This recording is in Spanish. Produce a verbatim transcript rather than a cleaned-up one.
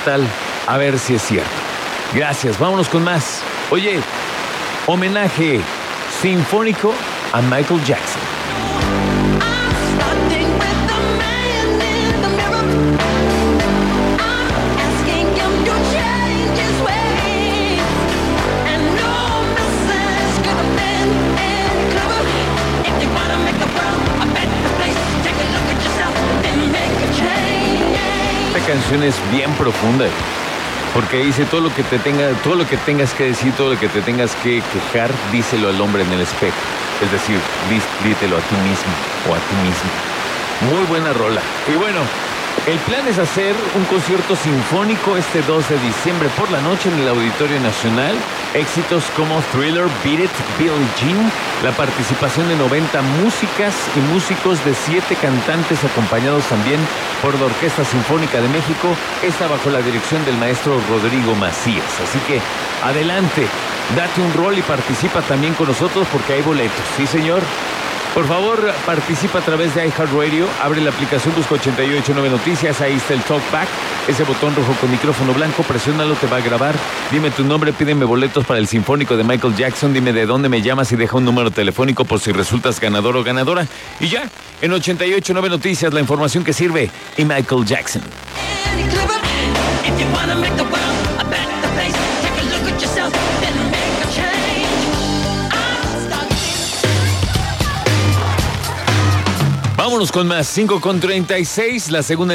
tal? A ver si es cierto. Gracias, vámonos con más. Oye, homenaje sinfónico a Michael Jackson. Esta canción es bien profunda, porque dice todo lo que te tenga, todo lo que tengas que decir, todo lo que te tengas que quejar, díselo al hombre en el espejo. Es decir, dí, dítelo a ti mismo o a ti mismo. Muy buena rola. Y bueno, el plan es hacer un concierto sinfónico este dos de diciembre por la noche en el Auditorio Nacional. Éxitos como Thriller, Beat It, Billie Jean, la participación de noventa músicas y músicos de siete cantantes acompañados también por la Orquesta Sinfónica de México, esta bajo la dirección del maestro Rodrigo Macías. Así que adelante, date un rol y participa también con nosotros porque hay boletos. Sí, señor. Por favor, participa a través de iHeartRadio, abre la aplicación, busca ochenta y ocho nueve Noticias, ahí está el Talkback, ese botón rojo con micrófono blanco, presiónalo, te va a grabar, dime tu nombre, pídeme boletos para el Sinfónico de Michael Jackson, dime de dónde me llamas y deja un número telefónico por si resultas ganador o ganadora. Y ya, en ochenta y ocho nueve Noticias, la información que sirve y Michael Jackson. Vámonos con más, cinco con treinta y seis, la segunda